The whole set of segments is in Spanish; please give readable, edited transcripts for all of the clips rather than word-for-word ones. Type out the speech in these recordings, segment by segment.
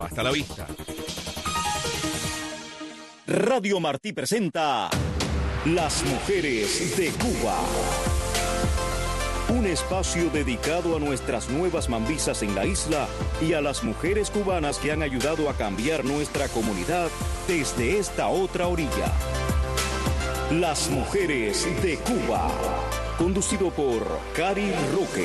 Hasta la vista. Radio Martí presenta Las Mujeres de Cuba. Un espacio dedicado a nuestras nuevas mambisas en la isla y a las mujeres cubanas que han ayudado a cambiar nuestra comunidad desde esta otra orilla. Las Mujeres de Cuba. Conducido por Cari Roque.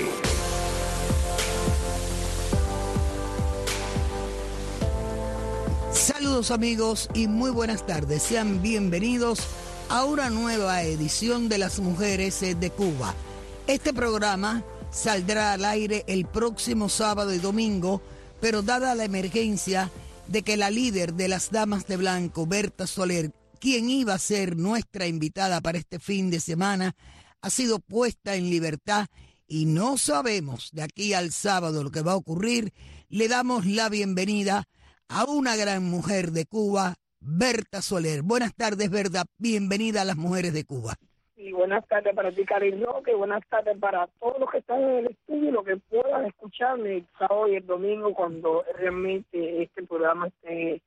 Saludos amigos y muy buenas tardes. Sean bienvenidos a una nueva edición de Las Mujeres de Cuba. Este programa saldrá al aire el próximo sábado y domingo, pero dada la emergencia de que la líder de las Damas de Blanco, Berta Soler, quien iba a ser nuestra invitada para este fin de semana, ha sido puesta en libertad y no sabemos de aquí al sábado lo que va a ocurrir, le damos la bienvenida a una gran mujer de Cuba, Berta Soler. Buenas tardes, Berta. Bienvenida a Las Mujeres de Cuba. Y buenas tardes para ti, Cari Roque. Buenas tardes para todos los que están en el estudio y los que puedan escucharme el sábado y el domingo cuando realmente este programa esté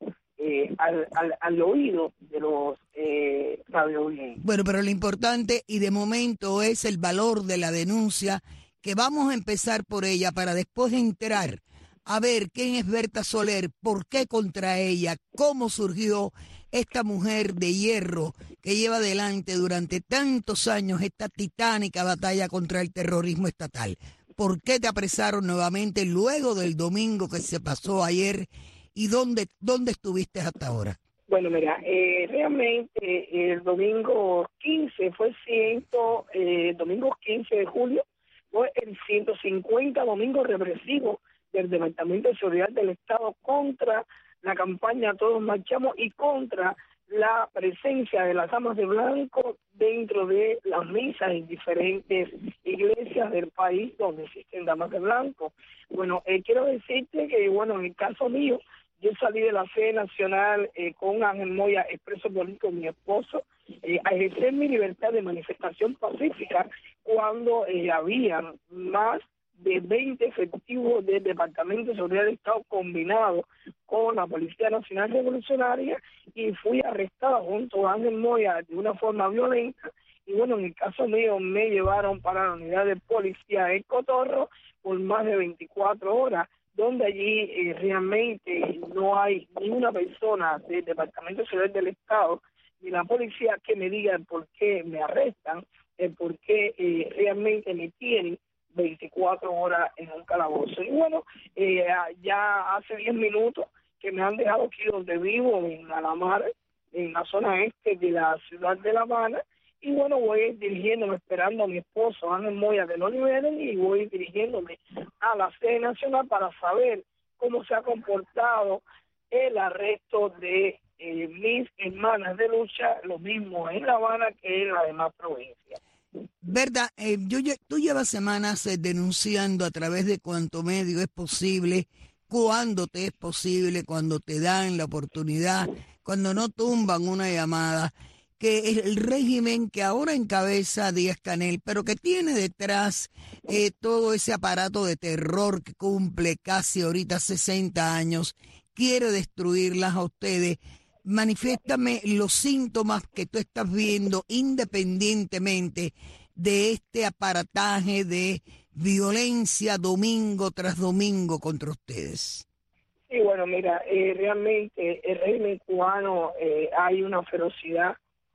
al oído de los radio oyentes. Bueno, pero lo importante y de momento es el valor de la denuncia, que vamos a empezar por ella para después enterar a ver quién es Berta Soler, por qué contra ella, cómo surgió esta mujer de hierro que lleva adelante durante tantos años esta titánica batalla contra el terrorismo estatal. ¿Por qué te apresaron nuevamente luego del domingo que se pasó ayer y dónde estuviste hasta ahora? Bueno, mira, realmente el domingo 15 domingo 15 de julio, fue el 150 domingo represivo del Departamento de Seguridad del Estado contra la campaña Todos Marchamos y contra la presencia de las Damas de Blanco dentro de las misas en diferentes iglesias del país donde existen Damas de Blanco. Bueno, quiero decirte que, en el caso mío, yo salí de la sede nacional con Ángel Moya, expreso político, mi esposo, a ejercer mi libertad de manifestación pacífica cuando había más de 20 efectivos del Departamento de Seguridad del Estado combinado con la Policía Nacional Revolucionaria, y fui arrestada junto a Ángel Moya de una forma violenta. Y en el caso mío me llevaron para la unidad de policía El Cotorro por más de 24 horas, donde allí realmente no hay ni una persona del Departamento de Seguridad del Estado ni la policía que me diga el por qué me arrestan, el por qué realmente me tienen 24 horas en un calabozo. Y ya hace 10 minutos que me han dejado aquí donde vivo, en Alamar, en la zona este de la ciudad de La Habana, y voy dirigiéndome, esperando a mi esposo Ángel Moya que lo liberen, y voy dirigiéndome a la sede nacional para saber cómo se ha comportado el arresto de mis hermanas de lucha, lo mismo en La Habana que en las demás provincias. Verdad, tú llevas semanas denunciando a través de cuanto medio es posible, cuando te es posible, cuando te dan la oportunidad, cuando no tumban una llamada, que el régimen que ahora encabeza Díaz-Canel, pero que tiene detrás todo ese aparato de terror que cumple casi ahorita 60 años, quiere destruirlas a ustedes. Manifiéstame los síntomas que tú estás viendo independientemente de este aparataje de violencia domingo tras domingo contra ustedes. Sí, mira, realmente el régimen cubano hay una ferocidad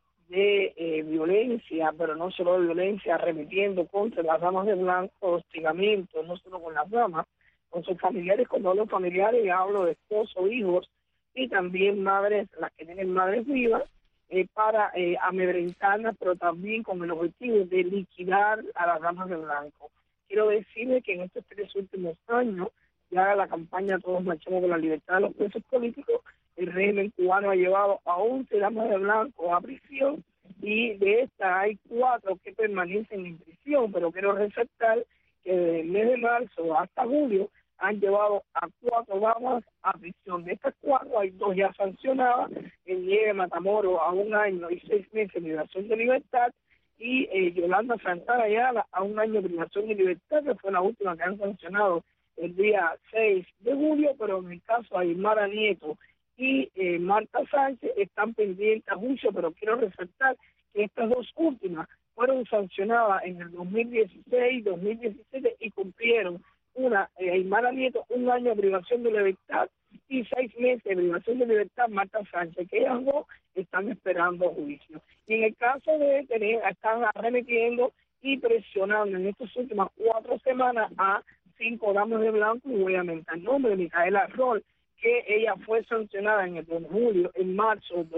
de violencia, pero no solo de violencia, arremetiendo contra las damas de blanco, hostigamiento, no solo con las damas, con sus familiares. Cuando hablo familiares hablo de esposos, hijos, y también madres, las que tienen madres vivas, para amedrentarlas, pero también con el objetivo de liquidar a las damas de blanco. Quiero decirles que en estos 3 últimos años, ya la campaña Todos Marchamos por la Libertad de los Presos Políticos, el régimen cubano ha llevado a 11 damas de blanco a prisión, y de estas hay 4 que permanecen en prisión, pero quiero resaltar que desde el mes de marzo hasta julio han llevado a 4 damas a prisión. De estas 4 hay 2 ya sancionadas, el Nieve Matamoros a 1 año y 6 meses de privación de libertad, y Yolanda Santana Ayala a 1 año de privación de libertad, que fue la última que han sancionado el día 6 de julio, pero en el caso de Aymara Nieto y Marta Sánchez están pendientes a juicio, pero quiero resaltar que estas dos últimas fueron sancionadas en el 2016, 2017 y cumplieron Aymara Nieto 1 año de privación de libertad y 6 meses de privación de libertad Marta Sánchez, que ellas dos están esperando juicio. Y en el caso de están arremetiendo y presionando en estas últimas 4 semanas a 5 damas de blanco, y voy a mencionar el nombre de Micaela Roll, que ella fue sancionada en marzo de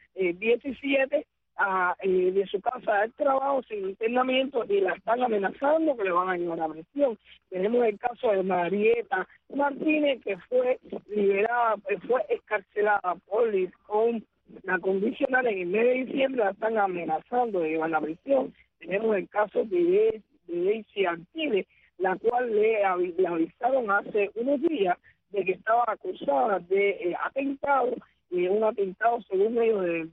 2017 de su casa de trabajo sin internamiento, y la están amenazando que le van a llevar a prisión. Tenemos el caso de Marieta Martínez, que fue liberada, fue excarcelada con la condicional en el mes de diciembre, la están amenazando de llevar a prisión. Tenemos el caso de Daisy Artiles, la cual le avisaron hace unos días de que estaba acusada de atentado, un atentado según ellos del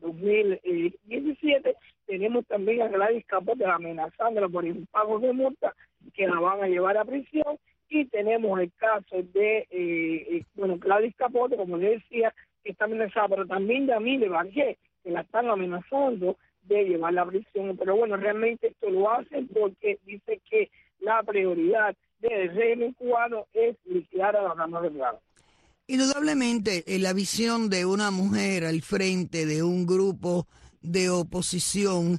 2017. Tenemos también a Gladys Capote amenazándola por impago de multa, que la van a llevar a prisión. Y tenemos el caso de, Gladys Capote, como le decía, que está amenazada, pero también Yamile Bargué, que la están amenazando de llevar a prisión. Pero bueno, realmente esto lo hacen porque dice que la prioridad del régimen cubano es liquidar a las damas de blanco. Indudablemente, la visión de una mujer al frente de un grupo de oposición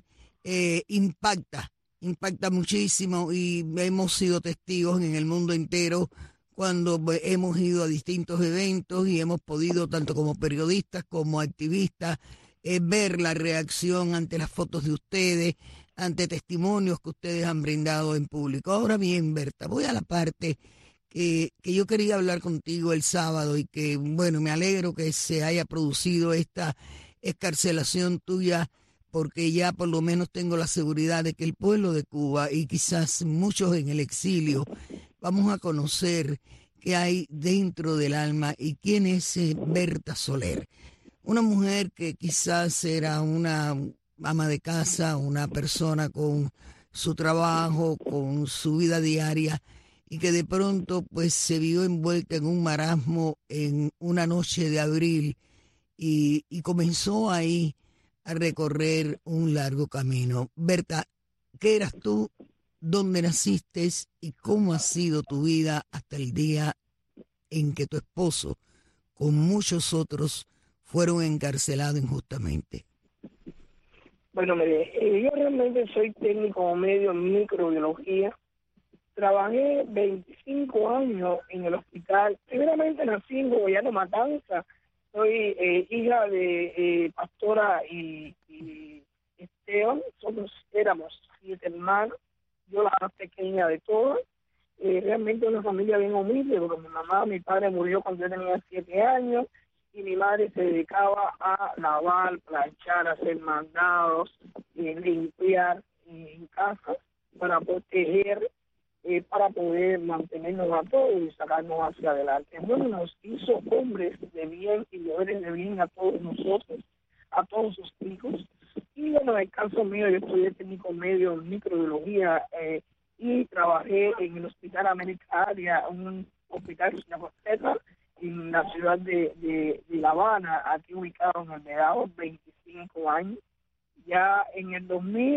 impacta muchísimo, y hemos sido testigos en el mundo entero cuando hemos ido a distintos eventos y hemos podido, tanto como periodistas como activistas, ver la reacción ante las fotos de ustedes, ante testimonios que ustedes han brindado en público. Ahora bien, Berta, voy a la parte que yo quería hablar contigo el sábado, y que, bueno, me alegro que se haya producido esta excarcelación tuya, porque ya por lo menos tengo la seguridad de que el pueblo de Cuba, y quizás muchos en el exilio, vamos a conocer qué hay dentro del alma y quién es Berta Soler. Una mujer que quizás era una ama de casa, una persona con su trabajo, con su vida diaria, y que de pronto pues se vio envuelta en un marasmo en una noche de abril, y comenzó ahí a recorrer un largo camino. Berta, ¿qué eras tú? ¿Dónde naciste? ¿Y cómo ha sido tu vida hasta el día en que tu esposo, con muchos otros, fueron encarcelados injustamente? Bueno, mire, yo realmente soy técnico medio en microbiología. Trabajé 25 años en el hospital. Primeramente nací en Goyano, Matanza. Soy hija de Pastora y Esteban. Nosotros éramos 7 hermanos. Yo la más pequeña de todas. Realmente una familia bien humilde, porque mi padre murió cuando yo tenía 7 años, y mi madre se dedicaba a lavar, planchar, hacer mandados, limpiar en casa para proteger, para poder mantenernos a todos y sacarnos hacia adelante. Bueno, nos hizo hombres de bien y mujeres de bien a todos nosotros, a todos sus hijos. Y bueno, en el caso mío, yo estudié técnico medio en microbiología y trabajé en el Hospital América Área, un hospital que se llama CETA, en la ciudad de La Habana, aquí ubicado en el Medado, 25 años. Ya en el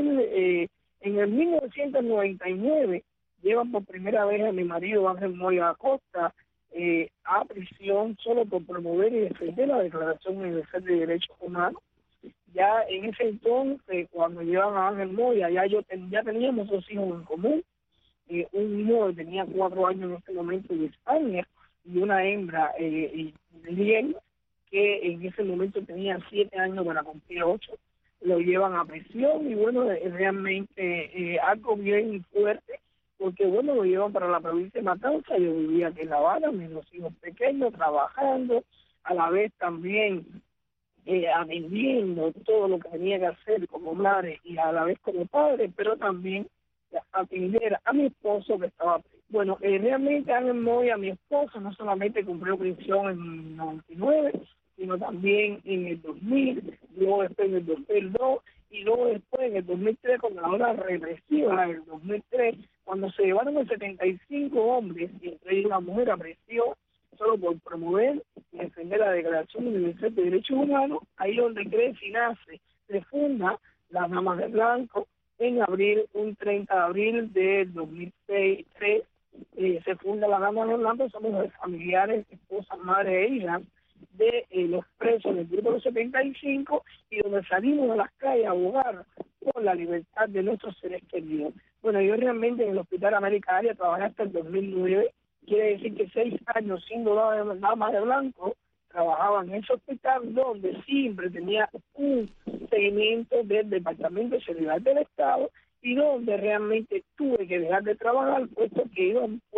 1999, llevan por primera vez a mi marido Ángel Moya Acosta a prisión solo por promover y defender la Declaración Universal de Derechos Humanos. Ya en ese entonces, cuando llevan a Ángel Moya, ya teníamos 2 hijos en común. Un hijo tenía 4 años en ese momento de España, y una hembra, Liel, que en ese momento tenía 7 años para cumplir 8. Lo llevan a prisión, y bueno, realmente algo bien fuerte, porque bueno, lo llevan para la provincia de Matanza. Yo vivía aquí en La Habana, mis 2 hijos pequeños, trabajando, a la vez también atendiendo todo lo que tenía que hacer como madre y a la vez como padre, pero también atender a mi esposo que estaba... Bueno, realmente Ángel Moya, mi esposo, no solamente cumplió prisión en el 99, sino también en el 2000, luego después en el 2002, y luego después en el 2003 con la ola represiva del 2003, cuando se llevaron los 75 hombres, y entre ellos la mujer apreció solo por promover y defender la Declaración Universal de Derechos Humanos, ahí donde crece y nace, se funda las Damas de Blanco en abril, un 30 de abril del 2003, se funda las Damas de Blanco, somos los familiares, esposas, madres e hijas de los presos del grupo de los 75 y donde salimos a las calles a abogar por la libertad de nuestros seres queridos. Bueno, yo realmente en el Hospital América Área trabajé hasta el 2009, quiere decir que 6 años siendo Damas de Blanco, trabajaba en ese hospital donde siempre tenía un seguimiento del Departamento de Seguridad del Estado y donde realmente tuve que dejar de trabajar, puesto que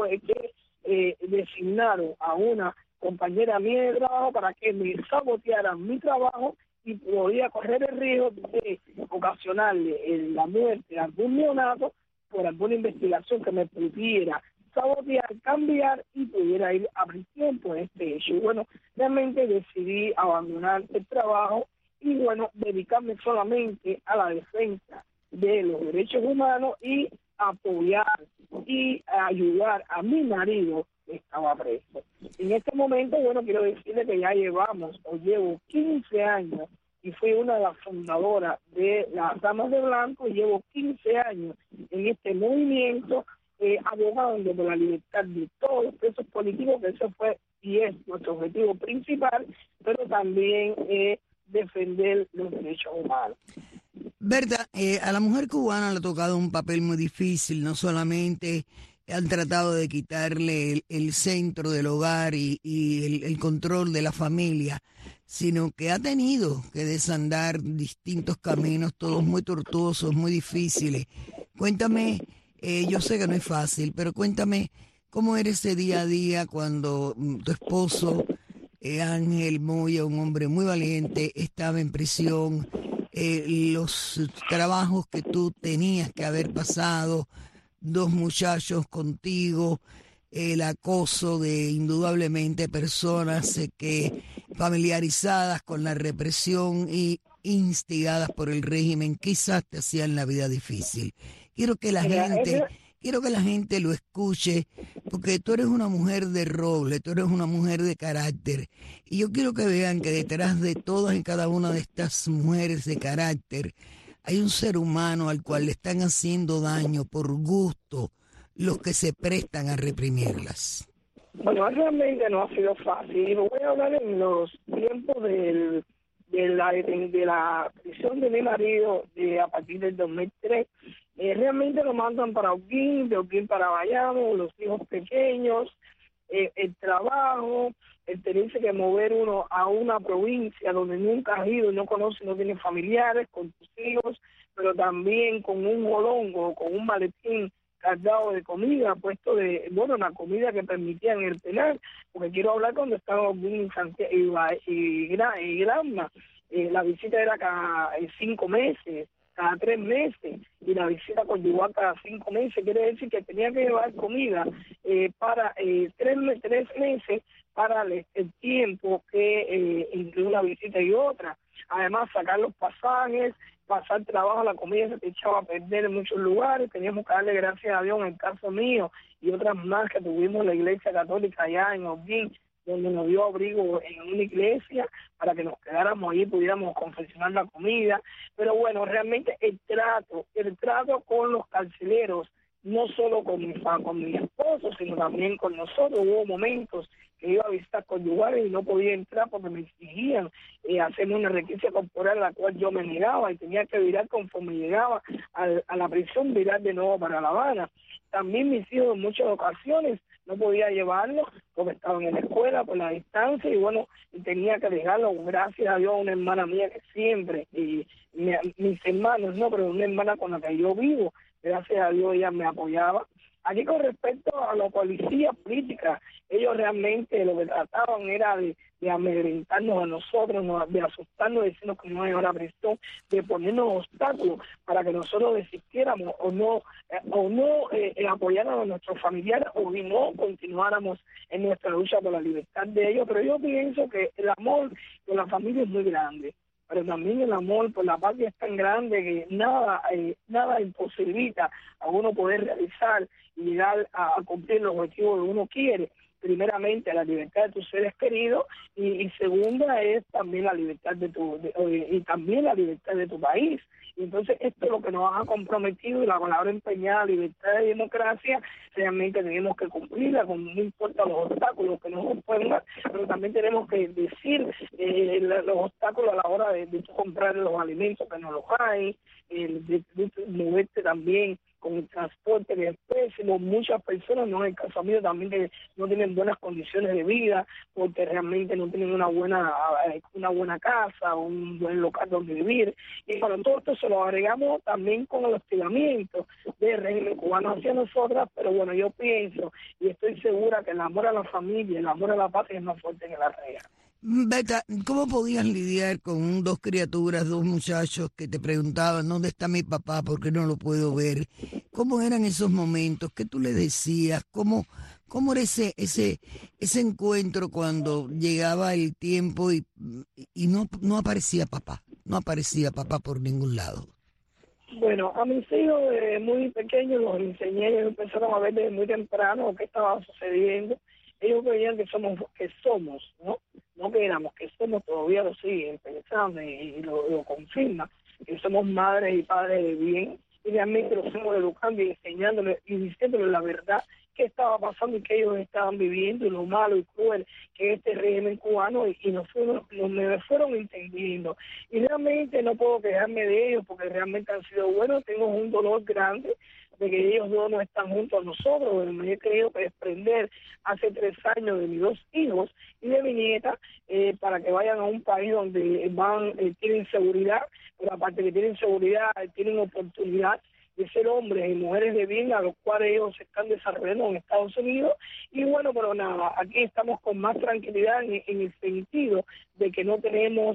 designaron a una compañera mía de trabajo para que me sabotearan mi trabajo y podía correr el riesgo de ocasionarle la muerte a algún neonato por alguna investigación que me pudiera sabotear, cambiar y pudiera ir a prisión por este hecho. Y bueno, realmente decidí abandonar el trabajo y bueno, dedicarme solamente a la defensa de los derechos humanos y apoyar y ayudar a mi marido que estaba preso. En este momento, bueno, quiero decirle que ya llevo 15 años y fui una de las fundadoras de las Damas de Blanco y llevo 15 años en este movimiento abogando por la libertad de todos los presos políticos, que eso fue y es nuestro objetivo principal, pero también defender los derechos humanos. Berta, a la mujer cubana le ha tocado un papel muy difícil, no solamente han tratado de quitarle el centro del hogar y el control de la familia, sino que ha tenido que desandar distintos caminos, todos muy tortuosos, muy difíciles. Cuéntame, yo sé que no es fácil, pero cuéntame cómo era ese día a día cuando tu esposo, Ángel Moya, un hombre muy valiente, estaba en prisión, los trabajos que tú tenías que haber pasado, 2 muchachos contigo, el acoso de indudablemente personas que familiarizadas con la represión y instigadas por el régimen, quizás te hacían la vida difícil. Quiero que la gente lo escuche, porque tú eres una mujer de roble, tú eres una mujer de carácter. Y yo quiero que vean que detrás de todas y cada una de estas mujeres de carácter hay un ser humano al cual le están haciendo daño por gusto los que se prestan a reprimirlas. Bueno, realmente no ha sido fácil. Voy a hablar en los tiempos de la prisión de mi marido a partir del 2003. Realmente lo mandan para Holguín, de Holguín para Bayamo, los hijos pequeños, el trabajo, el tenerse que mover uno a una provincia donde nunca has ido, no conoces, no tienes familiares, con tus hijos, pero también con un molongo, con un maletín cargado de comida, la comida que permitían en el penal, porque quiero hablar cuando estaba en Santiago y Granma. La visita era cada 5 meses, cada 3 meses, y la visita conyugal cada 5 meses, quiere decir que tenía que llevar comida para 3 meses para el tiempo que incluye una visita y otra. Además, sacar los pasajes, pasar trabajo, la comida se te echaba a perder en muchos lugares, teníamos que darle gracias a Dios en el caso mío y otras más que tuvimos en la iglesia católica allá en Holguín, donde nos dio abrigo en una iglesia para que nos quedáramos ahí, pudiéramos confeccionar la comida. Pero bueno, realmente el trato con los carceleros, no solo con mi esposo, sino también con nosotros. Hubo momentos que iba a visitar conyugales y no podía entrar porque me exigían hacerme una requisa corporal, a la cual yo me negaba y tenía que virar conforme llegaba a la prisión, virar de nuevo para La Habana. También mis hijos en muchas ocasiones no podía llevarlos porque estaban en la escuela por la distancia y bueno, tenía que dejarlo. Gracias a Dios, una hermana mía que siempre, mis hermanos, no, pero una hermana con la que yo vivo, gracias a Dios ella me apoyaba. Aquí con respecto a la policía política, ellos realmente lo que trataban era de amedrentarnos a nosotros, de asustarnos, decirnos que no hay hora prisión, de ponernos obstáculos para que nosotros desistiéramos o no apoyáramos a nuestros familiares o no continuáramos en nuestra lucha por la libertad de ellos. Pero yo pienso que el amor de la familia es muy grande. pero también el amor por la patria es tan grande que nada imposibilita a uno poder realizar y llegar a cumplir los objetivos que uno quiere. Primeramente la libertad de tus seres queridos y segunda es también la libertad y también la libertad de tu país. Y entonces esto es lo que nos ha comprometido, y la palabra empeñada, libertad y democracia, realmente tenemos que cumplirla, no importa los obstáculos que nos pongan, pero también tenemos que decir los obstáculos a la hora de comprar los alimentos que no los hay, de moverte también con el transporte que es pésimo. Muchas personas, no en el caso mío también, que no tienen buenas condiciones de vida porque realmente no tienen una buena casa o un buen local donde vivir. Y para todo esto se lo agregamos también con el hostigamiento del régimen cubano hacia nosotras, pero bueno, yo pienso y estoy segura que el amor a la familia, el amor a la patria es más fuerte que la regla. Berta, ¿cómo podías lidiar con dos criaturas, dos muchachos que te preguntaban dónde está mi papá, por qué no lo puedo ver? ¿Cómo eran esos momentos? ¿Qué tú le decías? ¿Cómo era ese encuentro cuando llegaba el tiempo y no aparecía papá? No aparecía papá por ningún lado. Bueno, a mis hijos muy pequeños los enseñé, ellos empezaron a ver desde muy temprano qué estaba sucediendo. Ellos veían que somos, ¿no? No que éramos, que somos, todavía lo siguen pensando y lo confirman, que somos madres y padres de bien, y realmente los estamos educando y enseñándoles y diciéndoles la verdad que estaba pasando y que ellos estaban viviendo, y lo malo y cruel que es este régimen cubano, y me fueron entendiendo. Y realmente no puedo quejarme de ellos porque realmente han sido buenos. Tengo un dolor grande de que ellos dos no están juntos a nosotros. Me he querido desprender hace 3 años de mis 2 hijos y de mi nieta para que vayan a un país donde tienen seguridad, pero aparte que tienen seguridad, tienen oportunidad de ser hombres y mujeres de bien, a los cuales ellos se están desarrollando en Estados Unidos. Y bueno, pero nada, aquí estamos con más tranquilidad en el sentido de que no tenemos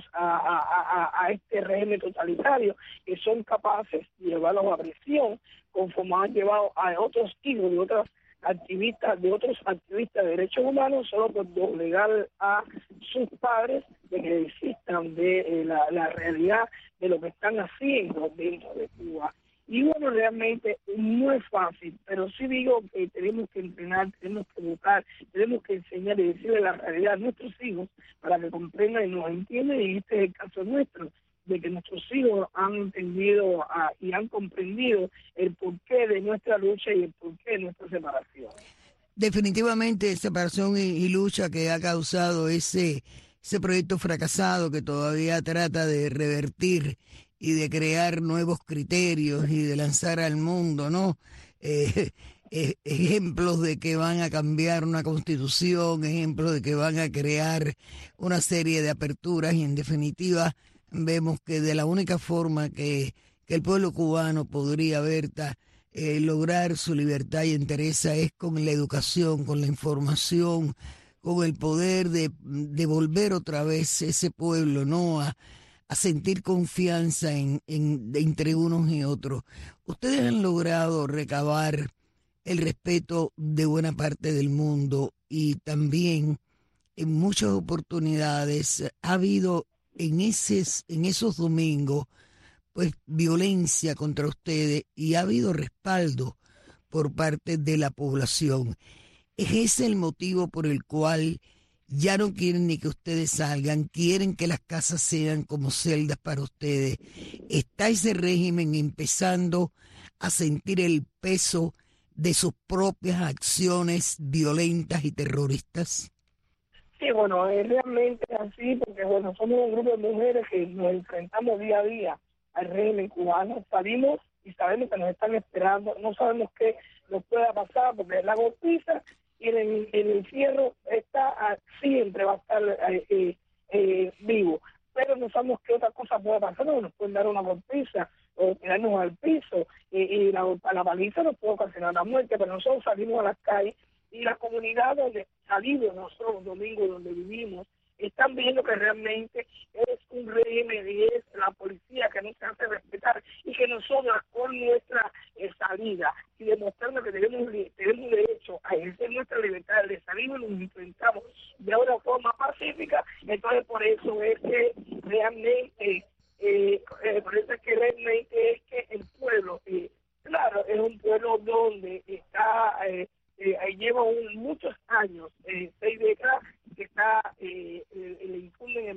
a este régimen totalitario, que son capaces de llevarlos a prisión, conforme han llevado a otros hijos de otros activistas de derechos humanos, solo por doblegar a sus padres de que desistan de la realidad de lo que están haciendo dentro de Cuba. Y bueno, realmente no es fácil, pero sí digo que tenemos que entrenar, tenemos que educar, tenemos que enseñar y decirle la realidad a nuestros hijos para que comprendan y nos entiendan, y este es el caso nuestro, de que nuestros hijos han entendido y han comprendido el porqué de nuestra lucha y el porqué de nuestra separación. Definitivamente separación y lucha que ha causado ese proyecto fracasado que todavía trata de revertir y de crear nuevos criterios y de lanzar al mundo, ¿no? Ejemplos de que van a cambiar una constitución, ejemplos de que van a crear una serie de aperturas, y en definitiva vemos que de la única forma que el pueblo cubano podría, Berta, lograr su libertad y entereza es con la educación, con la información, con el poder de volver otra vez ese pueblo, ¿no?, a sentir confianza entre unos y otros. Ustedes han logrado recabar el respeto de buena parte del mundo, y también en muchas oportunidades ha habido en esos domingos pues violencia contra ustedes, y ha habido respaldo por parte de la población. ¿Es ese el motivo por el cual ya no quieren ni que ustedes salgan, quieren que las casas sean como celdas para ustedes? ¿Está ese régimen empezando a sentir el peso de sus propias acciones violentas y terroristas? Sí, bueno, es realmente así, porque bueno, somos un grupo de mujeres que nos enfrentamos día a día al régimen cubano. Salimos y sabemos que nos están esperando, no sabemos qué nos pueda pasar, porque la golpiza y el encierro siempre va a estar vivo, pero no sabemos qué otra cosa puede pasar. Nos pueden dar una golpiza o tirarnos al piso, y la paliza nos puede ocasionar la muerte, pero nosotros salimos a las calles, y la comunidad donde salimos nosotros los domingos, donde vivimos, están viendo que realmente es un régimen y es la policía que no se hace respetar, y que nosotros con nuestra salida y demostrando que tenemos derecho a ejercer nuestra libertad de salir, nos enfrentamos de una forma pacífica. Entonces por eso es que realmente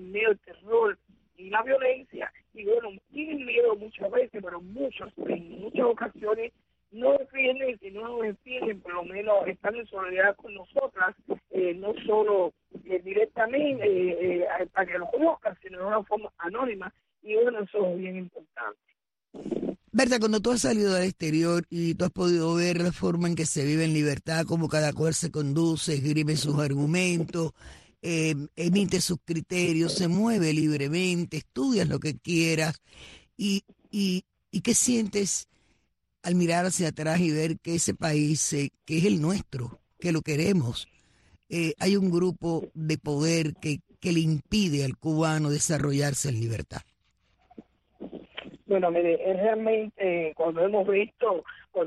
en medio del terror y la violencia, y bueno, tienen miedo muchas veces, pero en muchas ocasiones no defienden, y no nos defienden, por lo menos están en solidaridad con nosotras, no solo directamente para que lo conozcan, sino de una forma anónima, y bueno, eso es bien importante. Berta, cuando tú has salido al exterior y tú has podido ver la forma en que se vive en libertad, cómo cada cual se conduce, esgrime sus argumentos, emite sus criterios, se mueve libremente, estudias lo que quieras, y ¿qué sientes al mirar hacia atrás y ver que ese país, que es el nuestro, que lo queremos, hay un grupo de poder que le impide al cubano desarrollarse en libertad? Bueno, mire, es realmente cuando hemos visto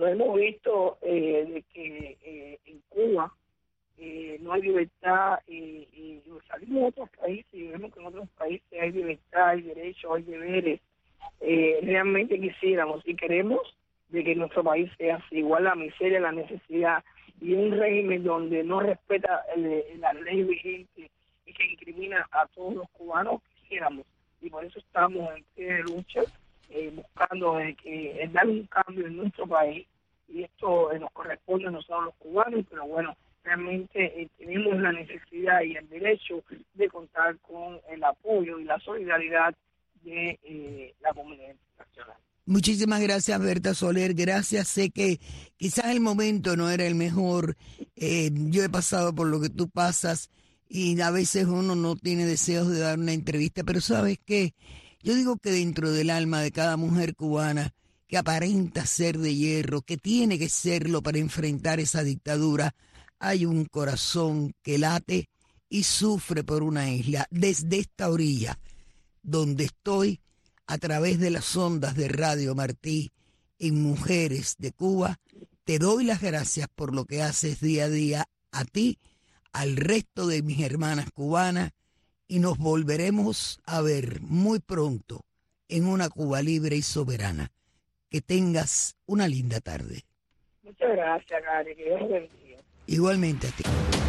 de que en Cuba no hay libertad y salimos a otros países y vemos que en otros países hay libertad, hay derechos, hay deberes, realmente quisiéramos y queremos de que nuestro país sea así, igual la miseria, la necesidad y un régimen donde no respeta la ley vigente y que incrimina a todos los cubanos, quisiéramos, y por eso estamos en pie de lucha, buscando dar un cambio en nuestro país, y esto nos corresponde a nosotros los cubanos, pero bueno, realmente tenemos la necesidad y el derecho de contar con el apoyo y la solidaridad de la comunidad internacional. Muchísimas gracias, Berta Soler, gracias. Sé que quizás el momento no era el mejor, yo he pasado por lo que tú pasas y a veces uno no tiene deseos de dar una entrevista, pero ¿sabes qué? Yo digo que dentro del alma de cada mujer cubana que aparenta ser de hierro, que tiene que serlo para enfrentar esa dictadura, hay un corazón que late y sufre por una isla. Desde esta orilla donde estoy, a través de las ondas de Radio Martí, en Mujeres de Cuba, te doy las gracias por lo que haces día a día a ti, al resto de mis hermanas cubanas, y nos volveremos a ver muy pronto en una Cuba libre y soberana. Que tengas una linda tarde. Muchas gracias, Gary, que Dios bendiga. Igualmente a ti.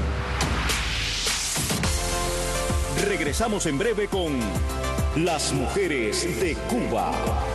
Regresamos en breve con Las Mujeres de Cuba.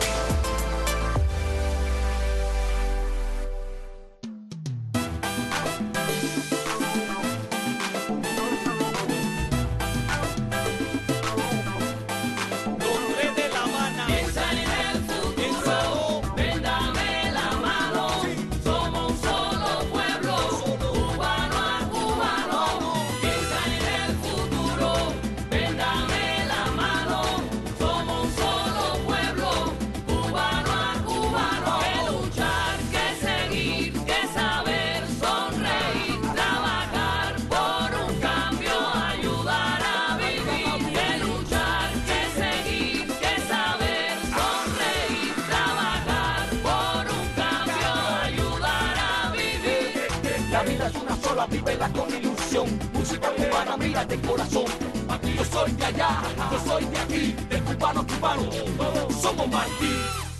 Vívela con ilusión, música cubana, mira de corazón. Aquí yo soy de allá, yo soy de aquí, de cubano a cubano, somos Martí.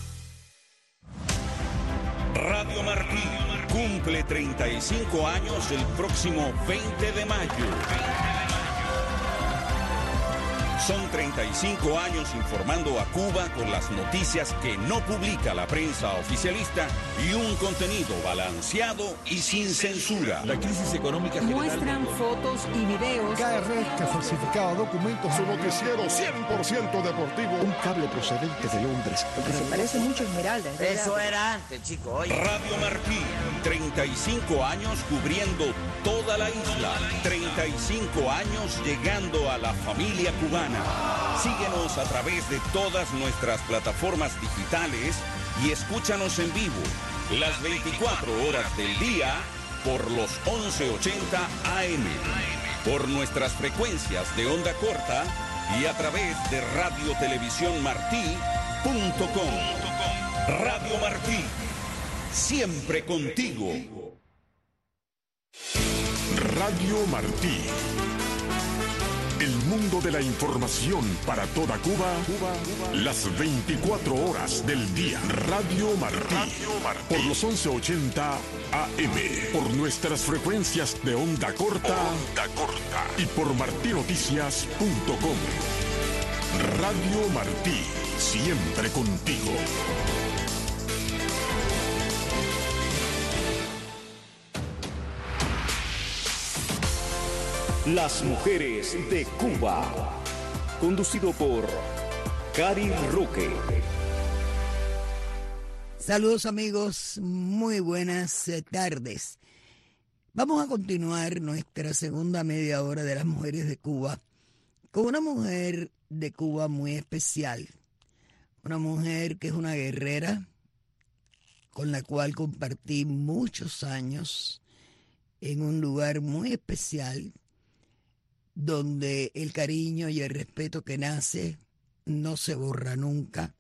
Radio Martí cumple 35 años el próximo 20 de mayo. Son 35 años informando a Cuba con las noticias que no publica la prensa oficialista y un contenido balanceado y sin censura. La crisis económica general. Muestran fotos y videos. KRF que falsificaba documentos. Su noticiero 100% deportivo. Un cable procedente de Londres. Porque se parece mucho a Esmeralda. Eso era antes, chico. Oye. Radio Martí, 35 años cubriendo toda la isla. 35 años llegando a la familia cubana. Síguenos a través de todas nuestras plataformas digitales y escúchanos en vivo las 24 horas del día por los 1180 AM, por nuestras frecuencias de onda corta y a través de radiotelevisionmartí.com. Radio Martí, siempre contigo. Radio Martí. El mundo de la información para toda Cuba, las 24 horas del día. Radio Martí, por los 1180 AM, por nuestras frecuencias de onda corta y por martinoticias.com. Radio Martí, siempre contigo. Las mujeres de Cuba. Conducido por Cari Roque. Saludos amigos, muy buenas tardes. Vamos a continuar nuestra segunda media hora de las mujeres de Cuba con una mujer de Cuba muy especial. Una mujer que es una guerrera con la cual compartí muchos años en un lugar muy especial donde el cariño y el respeto que nace no se borra nunca.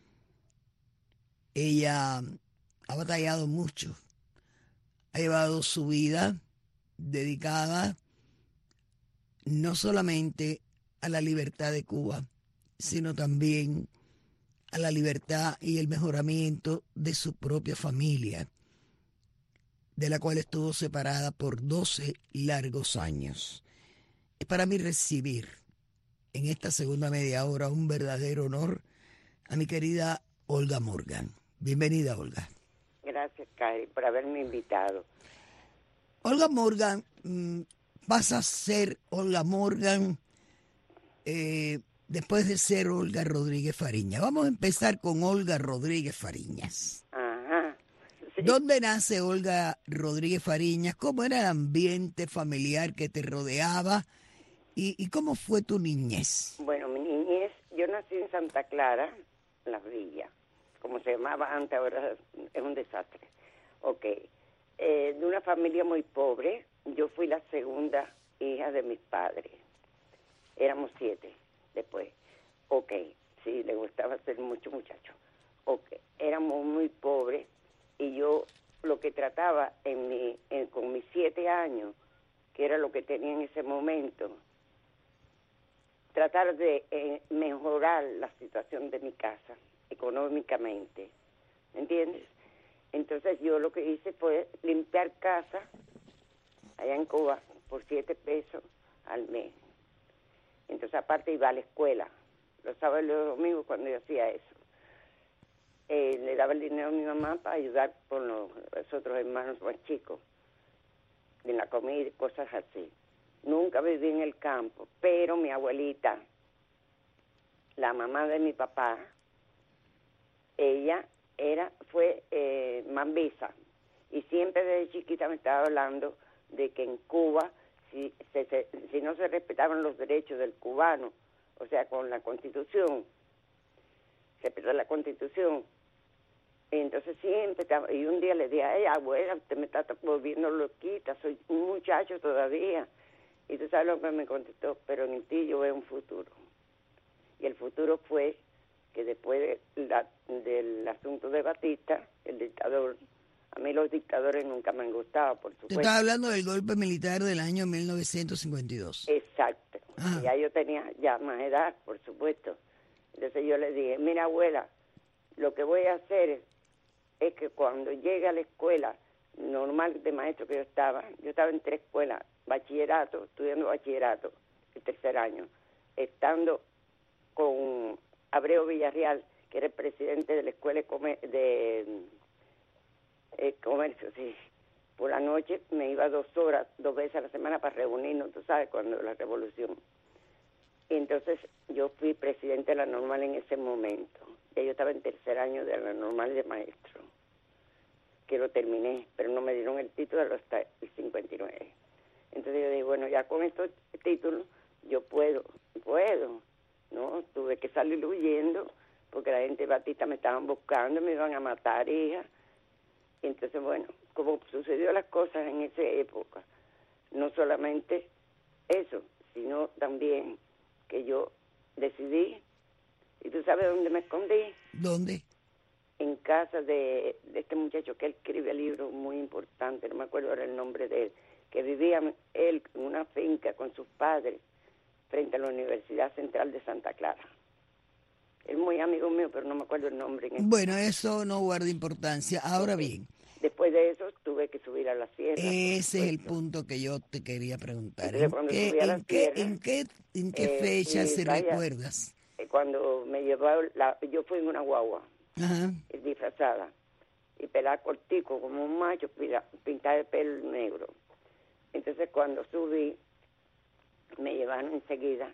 Ella ha batallado mucho, ha llevado su vida dedicada no solamente a la libertad de Cuba, sino también a la libertad y el mejoramiento de su propia familia, de la cual estuvo separada por 12 largos años. Es para mí recibir en esta segunda media hora un verdadero honor a mi querida Olga Morgan. Bienvenida, Olga. Gracias, Cari, por haberme invitado. Olga Morgan, vas a ser Olga Morgan después de ser Olga Rodríguez Fariñas. Vamos a empezar con Olga Rodríguez Fariñas. Ajá. Sí. ¿Dónde nace Olga Rodríguez Fariñas? ¿Cómo era el ambiente familiar que te rodeaba? ¿Y cómo fue tu niñez? Bueno, mi niñez, yo nací en Santa Clara, Las Villas, como se llamaba antes, ahora es un desastre. Ok. De una familia muy pobre, yo fui la segunda hija de mis padres. Éramos 7 después. Ok, sí, le gustaba ser mucho muchacho. Ok, éramos muy pobres y yo lo que trataba con mis 7 años, que era lo que tenía en ese momento, tratar de mejorar la situación de mi casa económicamente, ¿me entiendes? Entonces yo lo que hice fue limpiar casa allá en Cuba por 7 pesos al mes. Entonces aparte iba a la escuela, los sábados y los domingos cuando yo hacía eso. Le daba el dinero a mi mamá para ayudar con los otros hermanos más chicos, en la comida y cosas así. Nunca viví en el campo, pero mi abuelita, la mamá de mi papá, ella fue mambisa y siempre desde chiquita me estaba hablando de que en Cuba si no se respetaban los derechos del cubano, o sea, con la Constitución, se respetó la Constitución. Y entonces siempre estaba, y un día le dije a ella, abuela, usted me está volviendo loquita, soy un muchacho todavía. Y tú sabes lo que me contestó, pero en ti yo veo un futuro. Y el futuro fue que después del asunto de Batista, el dictador, a mí los dictadores nunca me han gustado, por supuesto. Te estaba hablando del golpe militar del año 1952. Exacto. Y ya yo tenía ya más edad, por supuesto. Entonces yo le dije, mira abuela, lo que voy a hacer es que cuando llegue a la escuela normal de maestro que yo estaba en 3 escuelas, bachillerato, estudiando bachillerato, el 3er año, estando con Abreu Villarreal, que era el presidente de la escuela de comercio, sí. Por la noche me iba 2 horas, 2 veces a la semana para reunirnos, tú sabes, cuando la revolución. Y entonces yo fui presidente de la normal en ese momento. Ya yo estaba en 3er año de la normal de maestro, que lo terminé, pero no me dieron el título hasta el 59. Entonces yo dije, bueno, ya con estos títulos yo puedo, ¿no? Tuve que salir huyendo, porque la gente de Batista me estaban buscando, me iban a matar, hija. Y entonces, bueno, como sucedió las cosas en esa época, no solamente eso, sino también que yo decidí, y tú sabes dónde me escondí. ¿Dónde? En casa de este muchacho que él escribe libros muy importantes, no me acuerdo ahora el nombre de él, que vivía él en una finca con sus padres frente a la Universidad Central de Santa Clara. Él es muy amigo mío, pero no me acuerdo el nombre. Bueno, eso no guarda importancia. Ahora bien. Después de eso tuve que subir a la sierra. Ese es el punto que yo te quería preguntar. Entonces, ¿En qué fecha se recuerdas? cuando me llevó, yo fui en una guagua, disfrazada, y pelada cortico como un macho, pintada de pelo negro. Entonces cuando subí, me llevaron enseguida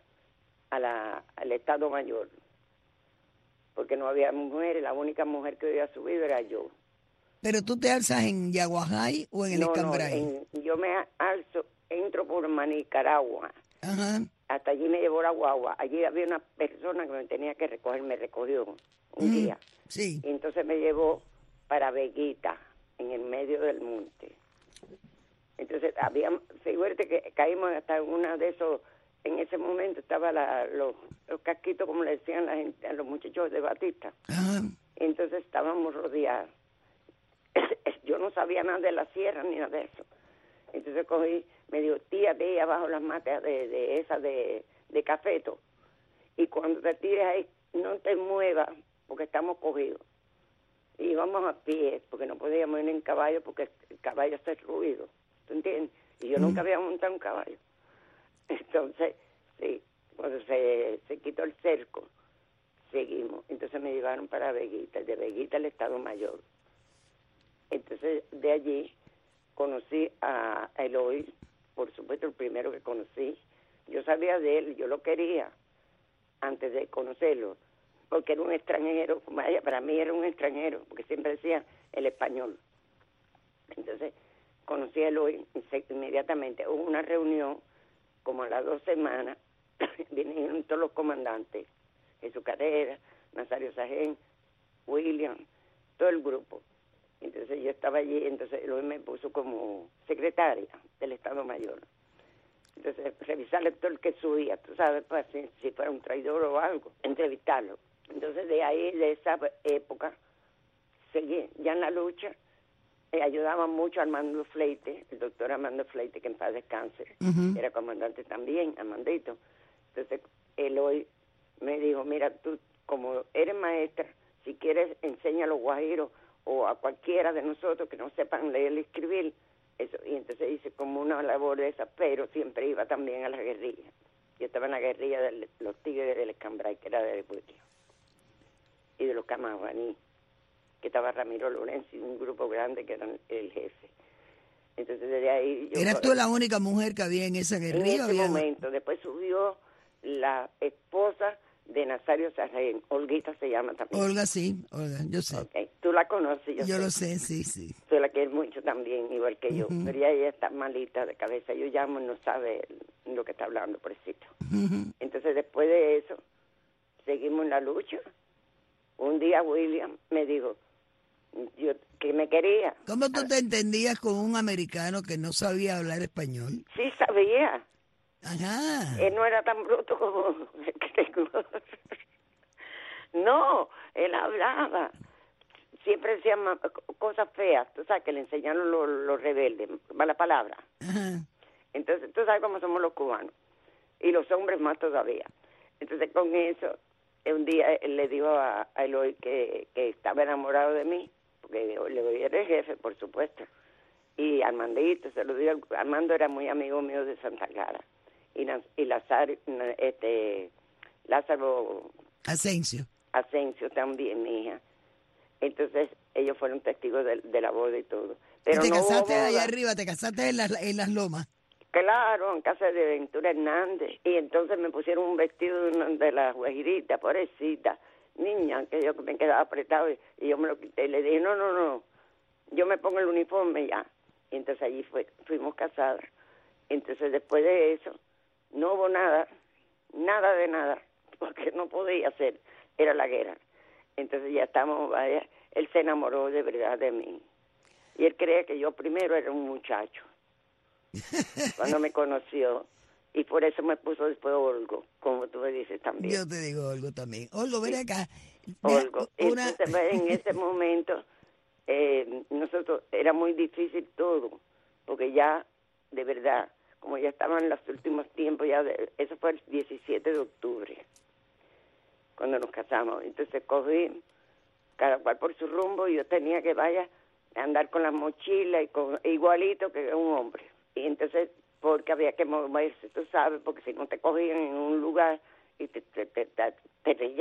al Estado Mayor, porque no había mujeres, la única mujer que había subido era yo. ¿Pero tú te alzas en Yaguajay o en el Escambray? No, yo me alzo, entro por Nicaragua. Hasta allí me llevó la guagua. Allí había una persona que me tenía que recoger, me recogió un día. Sí. Y entonces me llevó para Veguita, en el medio del monte. Entonces figúrate que caímos hasta en una de esos, en ese momento estaban los casquitos, como le decían la gente, a los muchachos de Batista. Entonces estábamos rodeados. Yo no sabía nada de la sierra ni nada de eso. Entonces cogí, me dijo, tía, ve abajo las matas de cafeto. Y cuando te tires ahí, no te muevas, porque estamos cogidos. Y íbamos a pie, porque no podíamos ir en caballo, porque el caballo hace ruido. ¿Tú entiendes? Y yo nunca había montado un caballo. Entonces, sí, cuando se quitó el cerco, seguimos. Entonces me llevaron para Veguita, de Veguita al Estado Mayor. Entonces, de allí conocí a Eloy, por supuesto, el primero que conocí. Yo sabía de él, yo lo quería antes de conocerlo, porque era un extranjero, para mí era un extranjero, porque siempre decía el español. Entonces, conocí a Eloy inmediatamente. Hubo una reunión, como a las 2 semanas, vinieron todos los comandantes, Jesús Carrera, Nazario Sajén, William, todo el grupo. Entonces yo estaba allí, entonces Eloy me puso como secretaria del Estado Mayor. Entonces, revisarle todo el que subía, tú sabes, pues, si fuera un traidor o algo, entrevistarlo. Entonces, de ahí, de esa época, seguí ya en la lucha. Ayudaba mucho a Armando Fleite, el doctor Armando Fleite, que en paz descanse, era comandante también, Armandito. Entonces, Eloy me dijo, mira, tú, como eres maestra, si quieres, enseña a los guajiros o a cualquiera de nosotros que no sepan leer y escribir, eso. Y entonces hice como una labor de esa, pero siempre iba también a la guerrilla. Yo estaba en la guerrilla de los Tigres del Escambray, que era de Puebla, y de los Camaguaní, que estaba Ramiro Lorenzo y un grupo grande que eran el jefe. Entonces desde ahí... ¿Eras tú la única mujer que había en esa guerrilla? En ese momento. Después subió la esposa de Nazario Sargén, Olguita se llama también. Olga, sí, Olga, yo sé. Okay. Tú la conoces, yo lo sé, sí, sí. Tú la quieres mucho también, igual que yo. Pero ella está malita de cabeza. Yo llamo, no sabe lo que está hablando, pobrecito. Entonces después de eso, seguimos en la lucha. Un día William me dijo que me quería. ¿Cómo tú te entendías con un americano que no sabía hablar español? Sí sabía. Ajá. Él no era tan bruto como el que tengo. No, él hablaba. Siempre decía cosas feas, tú sabes, que le enseñaron los rebeldes, mala palabra. Entonces, tú sabes cómo somos los cubanos. Y los hombres más todavía. Entonces, con eso, un día él le dijo a Eloy que estaba enamorado de mí, porque Eloy era el jefe, por supuesto. Y Armandito, se lo digo, Armando era muy amigo mío de Santa Clara. Y Lázaro Asensio también, mi hija. Entonces, ellos fueron testigos de la boda y todo. Pero ¿Y te no casaste allá arriba? ¿Te casaste en las lomas? Claro, en casa de Ventura Hernández. Y entonces me pusieron un vestido de la guajirita, pobrecita, niña, que yo me quedaba apretado. Y yo me lo quité y le dije, no, yo me pongo el uniforme ya. Y entonces allí fuimos casadas. Entonces después de eso, no hubo nada de nada, porque no podía hacer, era la guerra. Entonces ya estamos, vaya, él se enamoró de verdad de mí. Y él creía que yo primero era un muchacho, cuando me conoció. Y por eso me puso después Olgo, como tú me dices también. Yo te digo Olgo también. Olgo, ven acá. Olgo. Entonces, en ese momento, nosotros, era muy difícil todo, porque ya, de verdad, como ya estaban en los últimos tiempos, eso fue el 17 de octubre, cuando nos casamos. Entonces cogí, cada cual por su rumbo, y yo tenía que andar con la mochila, igualito que un hombre. Y entonces, porque había que moverse, tú sabes, porque si no te cogían en un lugar y te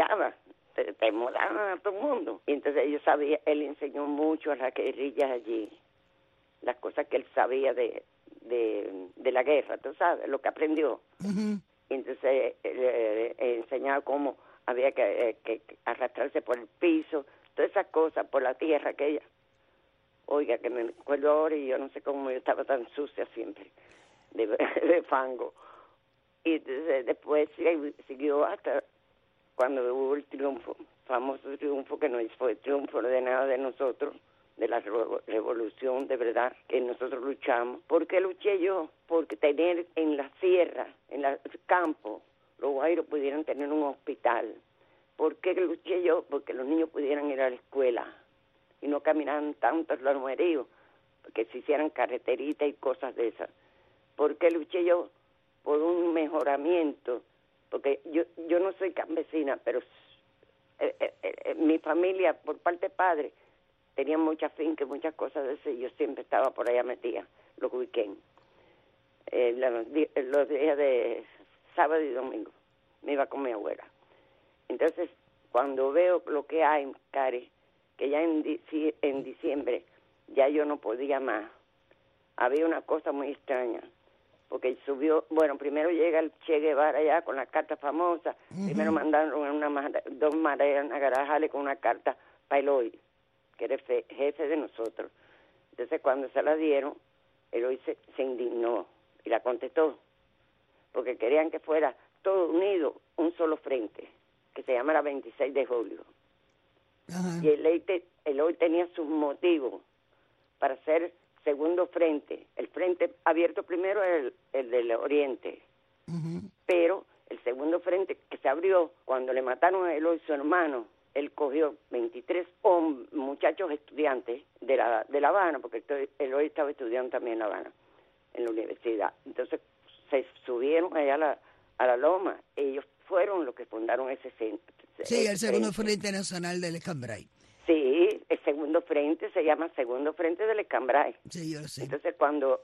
incomodaban a todo el mundo. Y entonces él enseñó mucho a las guerrillas allí, las cosas que él sabía de la guerra, tú sabes, lo que aprendió. Uh-huh. Y entonces enseñaba cómo había que arrastrarse por el piso, todas esas cosas, por la tierra aquella. Oiga, que me acuerdo ahora y yo no sé cómo yo estaba tan sucia siempre, de fango. Y entonces después siguió hasta cuando hubo el triunfo, famoso triunfo, que no fue triunfo de nada de nosotros, de la revolución de verdad, que nosotros luchamos. ¿Por qué luché yo? Porque tener en la sierra, en el campo, los guairos pudieran tener un hospital. ¿Por qué luché yo? Porque los niños pudieran ir a la escuela y no caminaran tanto los numeríos, que se hicieran carreteritas y cosas de esas. ¿Por qué luché yo? Por un mejoramiento, porque yo no soy campesina, pero mi familia, por parte de padre, tenía muchas fincas, muchas cosas de eso, y yo siempre estaba por allá metida, los weekends, los días de sábado y domingo, me iba con mi abuela. Entonces, cuando veo lo que hay, Cari, que ya en diciembre ya yo no podía más, había una cosa muy extraña, porque subió, bueno, primero llega el Che Guevara allá con la carta famosa, uh-huh. Primero mandaron dos mareas a Garajales con una carta para Eloy, que era el jefe de nosotros. Entonces cuando se la dieron, Eloy se indignó y la contestó, porque querían que fuera todo unido, un solo frente, que se llama la 26 de julio. Uh-huh. Y Eloy tenía sus motivos para hacer segundo frente. El frente abierto primero es el del oriente, uh-huh. Pero el segundo frente que se abrió cuando le mataron a Eloy, su hermano, él cogió 23 muchachos estudiantes de La Habana, porque Eloy estaba estudiando también en La Habana, en la universidad. Entonces se subieron allá a la loma. Ellos fueron los que fundaron ese centro. Sí, el segundo frente nacional del Escambray. Sí, el segundo frente se llama Segundo Frente del Escambray. Sí, yo lo sé. Entonces cuando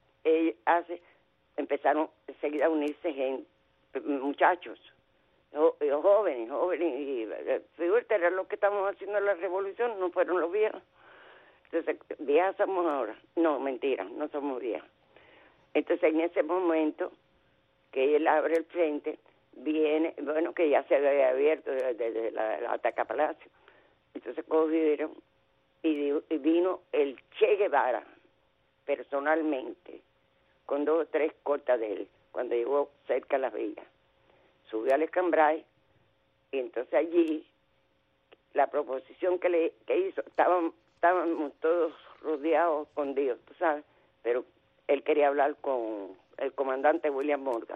empezaron enseguida a unirse muchachos, jóvenes, y fíjate, era lo que estamos haciendo en la revolución, no fueron los viejos. Entonces, viejas somos ahora. No, mentira, no somos viejas. Entonces, en ese momento que él abre el frente, viene, bueno, que ya se había abierto desde la Ataca Palacio. Entonces cogieron y vino el Che Guevara personalmente, con 2 o 3 cortas de él, cuando llegó cerca a Las Villas. Subió al Escambray y entonces allí la proposición que hizo, estábamos todos rodeados, escondidos, tú sabes, pero él quería hablar con el comandante William Morgan,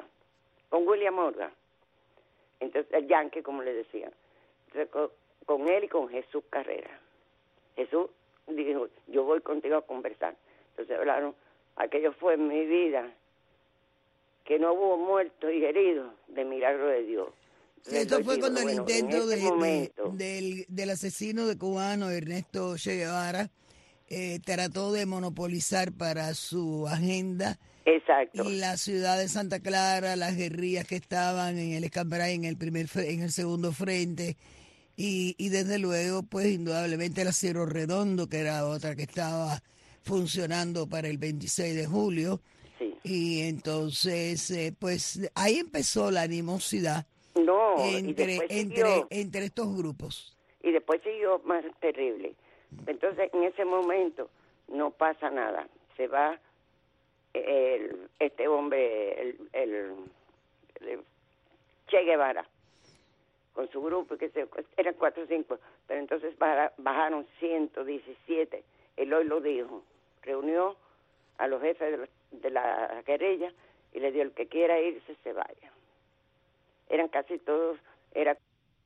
entonces el Yankee, como le decían. Entonces, con él y con Jesús Carrera. Jesús dijo, yo voy contigo a conversar. Entonces hablaron, aquello fue en mi vida, que no hubo muertos y heridos de milagro de Dios. Sí, esto fue cuando el intento del asesino de cubano Ernesto Che Guevara trató de monopolizar para su agenda. Exacto. La ciudad de Santa Clara, las guerrillas que estaban en el Escambray, en el segundo frente, y desde luego, pues indudablemente la Cerro Redondo, que era otra que estaba funcionando para el 26 de julio. Sí. Y entonces, pues ahí empezó la animosidad entre estos grupos. Y después siguió más terrible. Entonces, en ese momento no pasa nada. Se va este hombre, el Che Guevara, con su grupo, que eran 4 o 5, pero entonces bajaron 117. Eloy lo dijo, reunió a los jefes de la guerrilla y le dio, el que quiera irse se vaya. Eran casi todos, era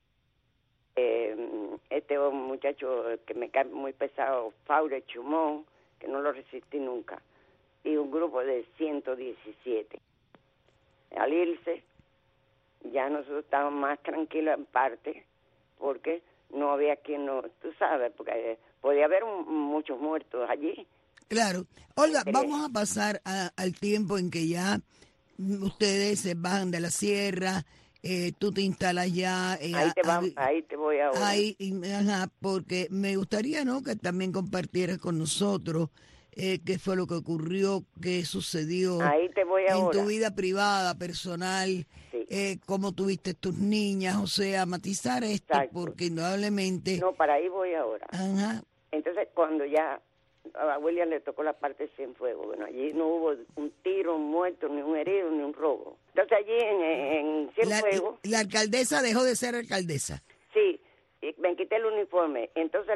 este muchacho que me cae muy pesado, Faure Chumón, que no lo resistí nunca, y un grupo de 117. Al irse, ya nosotros estábamos más tranquilos en parte, porque no había quien tú sabes, porque podía haber muchos muertos allí. Claro. Olga, vamos a pasar al tiempo en que ya ustedes se bajan de la sierra tú te instalas ya. Ahí te voy ahora. Ahí, ajá, porque me gustaría, ¿no?, que también compartieras con nosotros qué fue lo que ocurrió, qué sucedió Ahí te voy en ahora. tu vida privada, personal, Sí. cómo tuviste tus niñas, o sea, matizar esto, Exacto. porque indudablemente... No, para ahí voy ahora. Ajá. Entonces, cuando ya a William le tocó la parte de Cienfuegos, bueno, allí no hubo un tiro, un muerto, ni un herido, ni un robo. Entonces, allí en Cienfuegos... La alcaldesa dejó de ser alcaldesa. Sí, y me quité el uniforme. Entonces,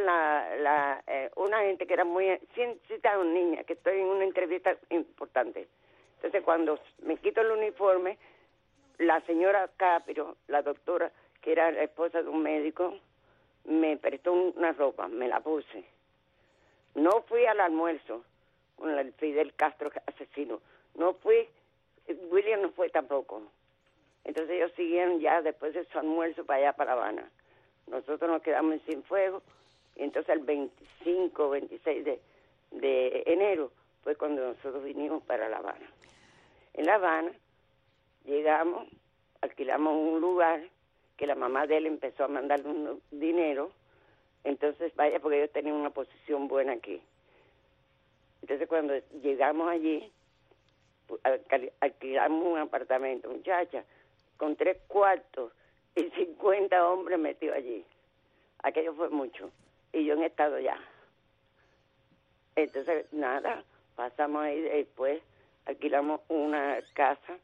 una gente que era muy... Cita niña, que estoy en una entrevista importante. Entonces, cuando me quito el uniforme, la señora Caprio, la doctora, que era la esposa de un médico, me prestó una ropa, me la puse. No fui al almuerzo con el Fidel Castro asesino. No fui, William no fue tampoco. Entonces ellos siguieron ya después de su almuerzo para allá, para La Habana. Nosotros nos quedamos en Cienfuegos y entonces el 25, 26 de enero fue cuando nosotros vinimos para La Habana. En La Habana llegamos, alquilamos un lugar que la mamá de él empezó a mandarle un dinero. Entonces, vaya, porque ellos tenían una posición buena aquí. Entonces, cuando llegamos allí, alquilamos un apartamento, muchacha, con 3 cuartos y 50 hombres metidos allí. Aquello fue mucho. Y yo en estado ya. Entonces, nada, pasamos ahí, después alquilamos una casa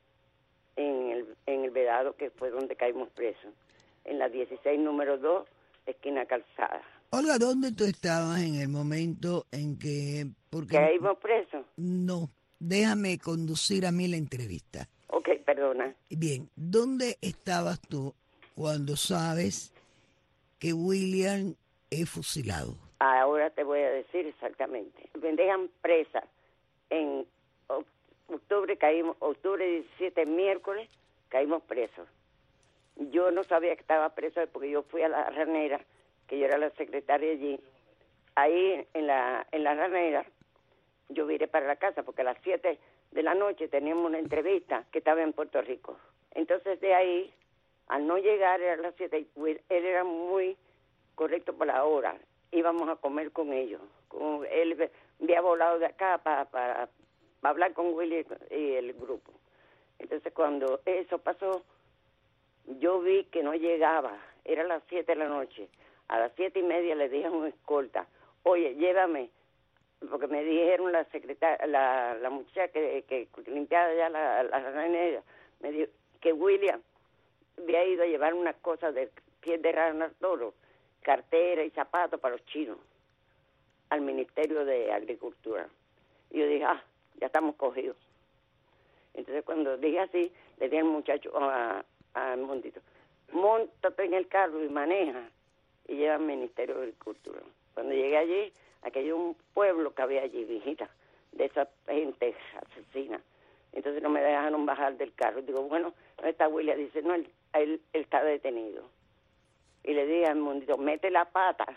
en el Vedado, que fue donde caímos presos, en la 16, número 2, esquina Calzada. Olga, ¿dónde tú estabas en el momento en que... Porque ¿Caímos presos? No, déjame conducir a mí la entrevista. Ok, perdona. Bien, ¿dónde estabas tú cuando sabes que William es fusilado? Ahora te voy a decir exactamente. Me dejan presa en octubre 17, miércoles, caímos presos. Yo no sabía que estaba preso porque yo fui a la Ranera, que yo era la secretaria allí. Ahí en la Ranera yo viré para la casa porque a las 7 de la noche teníamos una entrevista que estaba en Puerto Rico. Entonces de ahí, al no llegar a las 7, él era muy correcto para la hora. Íbamos a comer con ellos. Él había volado de acá para hablar con Willy y el grupo. Entonces cuando eso pasó, yo vi que no llegaba, era las 7 de la noche. A las 7:30 le dije a un escolta, oye, llévame, porque me dijeron la secretaria, la muchacha que limpiaba ya la ranera, me dijo que William había ido a llevar unas cosas de piel de rana toro, cartera y zapatos para los chinos, al Ministerio de Agricultura. Y yo dije, ya estamos cogidos. Entonces cuando dije así, le dije al muchacho, al Montito, móntate en el carro y maneja y lleva al Ministerio de Agricultura. Cuando llegué allí, aquello un pueblo que había allí, viejita, de esa gente asesina. Entonces no me dejaron bajar del carro. Digo, bueno, ¿dónde está William? Dice, no, él está detenido. Y le dije al Montito, mete la pata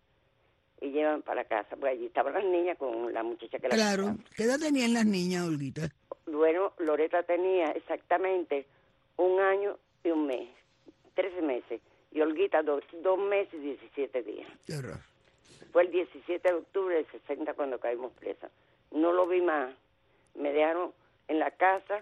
y llevan para casa. Pues allí estaban las niñas con la muchacha que la... Claro, ¿qué edad tenían las niñas, Olguita? Bueno, Loreta tenía exactamente 1 año y 1 mes, 13 meses. Y Olguita 2 meses y 17 días. Qué horror. Fue el 17 de octubre del 60 cuando caímos presas. No lo vi más. Me dejaron en la casa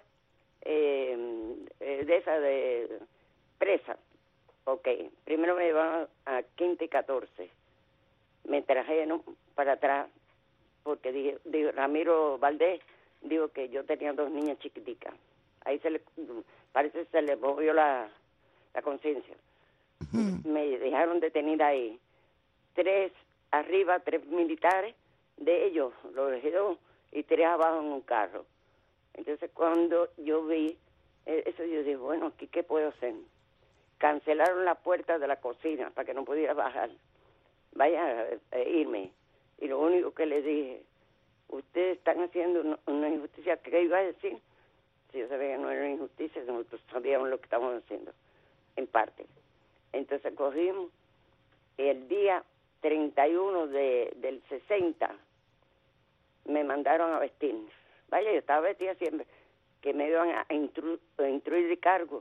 de esa de presa. Ok, primero me llevaron a Quinta y 14. Me trajeron para atrás porque dije Ramiro Valdés dijo que yo tenía 2 niñas chiquiticas. Ahí parece que se le movió la conciencia. Me dejaron detenida ahí. 3 arriba, 3 militares, de ellos, los regidores, y 3 abajo en un carro. Entonces cuando yo vi eso, yo dije, bueno, ¿aquí qué puedo hacer? Cancelaron la puerta de la cocina para que no pudiera bajar. Vaya a irme. Y lo único que le dije, ustedes están haciendo una injusticia. ¿Qué iba a decir? Si yo sabía que no era una injusticia, nosotros sabíamos lo que estábamos haciendo, en parte. Entonces cogimos el día 31 del 60, me mandaron a vestir. Vaya, yo estaba vestida siempre, que me iban a instruir de cargo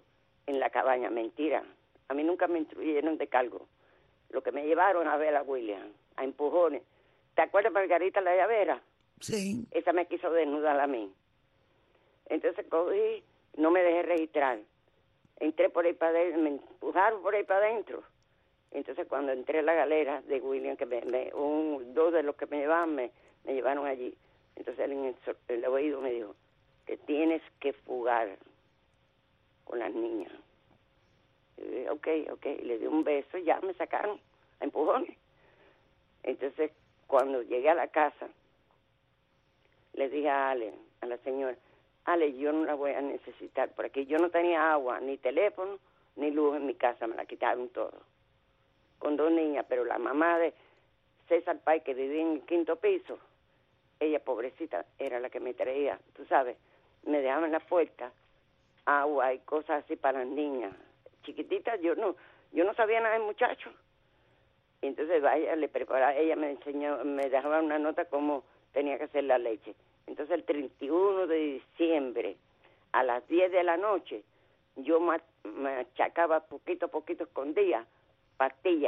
en la cabaña. Mentira. A mí nunca me instruyeron de cargo. Lo que me llevaron a ver a William, a empujones. ¿Te acuerdas Margarita la llavera? Sí. Esa me quiso desnudar a mí. Entonces cogí, no me dejé registrar. Entré por ahí para adentro, me empujaron por ahí para adentro. Entonces cuando entré a la galera de William, que dos de los que me llevaban me llevaron allí. Entonces él en el oído me dijo, que tienes que fugar con las niñas. Y yo dije, ok. Le di un beso y ya me sacaron a empujones. Entonces cuando llegué a la casa, le dije a Ale, a la señora, Ale, yo no la voy a necesitar, porque yo no tenía agua, ni teléfono, ni luz en mi casa, me la quitaron todo. Con 2 niñas, pero la mamá de César Pay, que vivía en el 5º piso, ella, pobrecita, era la que me traía, tú sabes, me dejaba en la puerta agua y cosas así para las niñas. Chiquititas, yo no sabía nada de muchachos. Y entonces vaya, le preparaba, ella me enseñó, me dejaba una nota cómo tenía que hacer la leche. Entonces el 31 de diciembre, a las 10 de la noche, yo machacaba poquito a poquito, escondía pastillas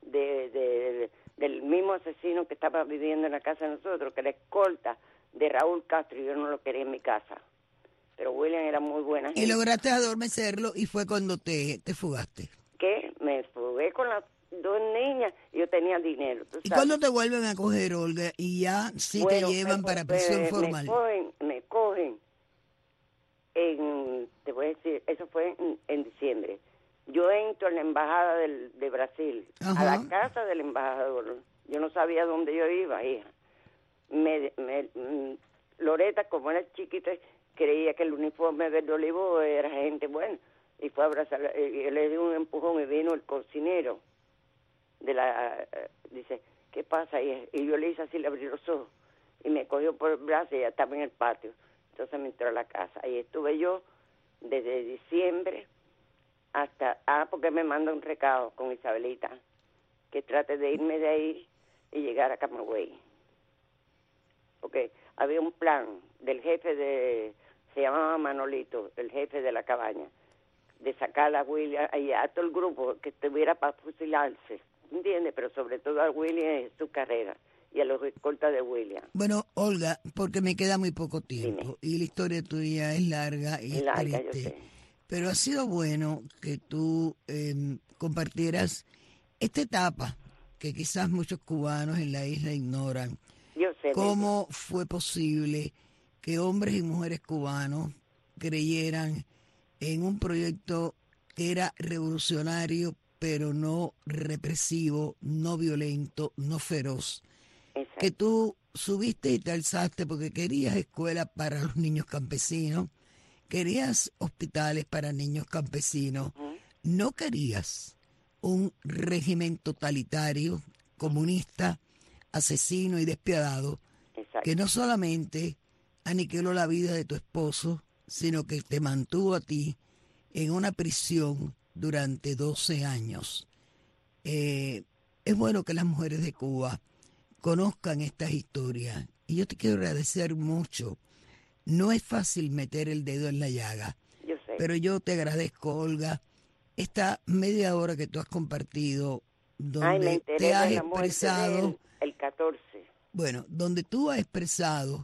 del mismo asesino que estaba viviendo en la casa de nosotros, que era escolta de Raúl Castro, y yo no lo quería en mi casa. Pero William era muy buena gente. Y lograste adormecerlo y fue cuando te fugaste. ¿Qué? Me fugué con las 2 niñas y yo tenía dinero. ¿Tú sabes? ¿Y cuándo te vuelven a coger, Olga? Y ya sí te llevan para prisión formal. Me cogen te voy a decir, eso fue en diciembre. Yo entro en la embajada de Brasil, a la casa del embajador. Yo no sabía dónde yo iba, hija. Loreta, como era chiquita, creía que el uniforme verde olivo era gente buena. Y fue a abrazar, le di un empujón y vino el cocinero dice, ¿qué pasa? Y yo le hice así, le abrí los ojos y me cogió por el brazo y ya estaba en el patio. Entonces me entró a la casa. Ahí estuve yo desde diciembre hasta, porque me manda un recado con Isabelita, que trate de irme de ahí y llegar a Camagüey. Porque había un plan del jefe se llamaba Manolito, el jefe de la cabaña, de sacar a William y a todo el grupo que estuviera para fusilarse, ¿entiendes? Pero sobre todo a William y su carrera y a los escoltas de William. Bueno, Olga, porque me queda muy poco tiempo. Dime. Y la historia tuya es larga y Larga, yo triste. sé. Pero ha sido bueno que tú compartieras esta etapa que quizás muchos cubanos en la isla ignoran. Yo sé. ¿Cómo fue posible que hombres y mujeres cubanos creyeran en un proyecto que era revolucionario, pero no represivo, no violento, no feroz? Exacto. Que tú subiste y te alzaste porque querías escuelas para los niños campesinos, querías hospitales para niños campesinos, no querías un régimen totalitario, comunista, asesino y despiadado, Exacto. que no solamente aniquiló la vida de tu esposo, sino que te mantuvo a ti en una prisión durante 12 años. Es bueno que las mujeres de Cuba conozcan estas historias. Y yo te quiero agradecer mucho. No es fácil meter el dedo en la llaga. Yo sé. Pero yo te agradezco, Olga, esta media hora que tú has compartido, donde te has expresado. El 14. Bueno, donde tú has expresado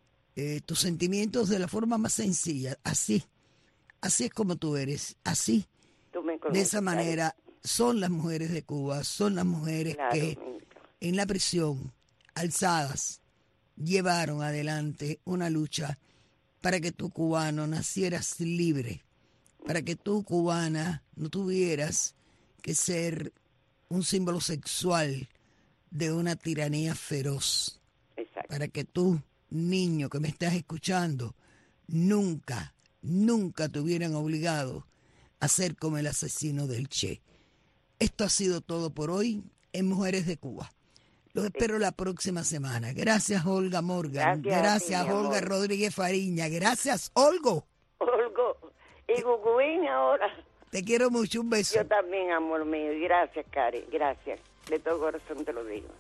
tus sentimientos de la forma más sencilla. Así es como tú eres. Así, Tú me de conoces, esa manera, son las mujeres de Cuba, son las mujeres claro, que en la prisión, alzadas, llevaron adelante una lucha para que tú, cubano, nacieras libre, para que tú, cubana, no tuvieras que ser un símbolo sexual de una tiranía feroz. Exacto. Para que tú, niño que me estás escuchando, nunca te hubieran obligado a ser como el asesino del Che. Esto ha sido todo por hoy en Mujeres de Cuba. Los espero la próxima semana. Gracias, Olga Morgan. Gracias, ti, Olga amor. Rodríguez Fariña. Gracias, Olgo. Olgo. Y Guguín ahora. Te quiero mucho. Un beso. Yo también, amor mío. Y gracias, Cari. Gracias. De todo corazón te lo digo.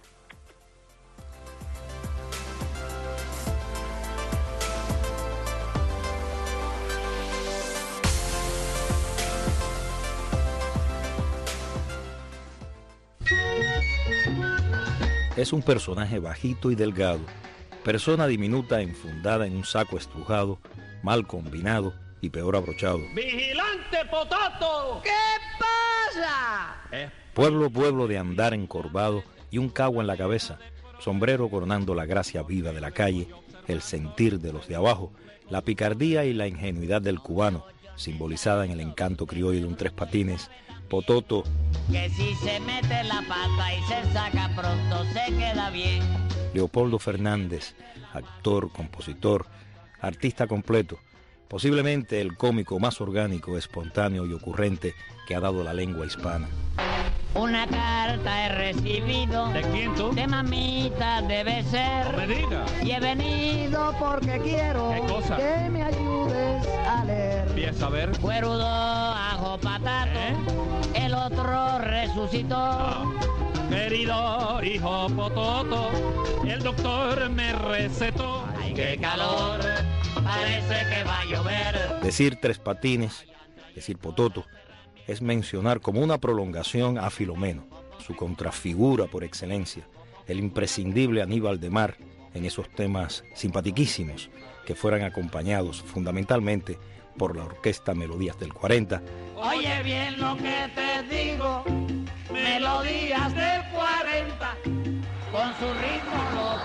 Es un personaje bajito y delgado, persona diminuta enfundada en un saco estrujado, mal combinado y peor abrochado. ¡Vigilante Potato! ¿Qué pasa? Pueblo de andar encorvado y un cagua en la cabeza, sombrero coronando la gracia viva de la calle, el sentir de los de abajo, la picardía y la ingenuidad del cubano, simbolizada en el encanto criollo de un tres patines. Pototo, Que si se mete la pata y se saca pronto se queda bien. Leopoldo Fernández, actor, compositor, artista completo, posiblemente el cómico más orgánico, espontáneo y ocurrente que ha dado la lengua hispana. Una carta he recibido. ¿De quién tú? De mamita debe ser. No me diga. Y he venido porque quiero ¿Qué cosa? que me ayudes a leer. Empieza a ver. Cuerudo, ajo, patato. El otro resucitó. Querido hijo Pototo, el doctor me recetó. Ay, qué calor, parece que va a llover. Decir tres patines, decir Pototo, es mencionar como una prolongación a Filomeno, su contrafigura por excelencia, el imprescindible Aníbal de Mar en esos temas simpatiquísimos que fueran acompañados fundamentalmente por la orquesta Melodías del 40. Oye bien lo que te digo, Melodías del 40, con su ritmo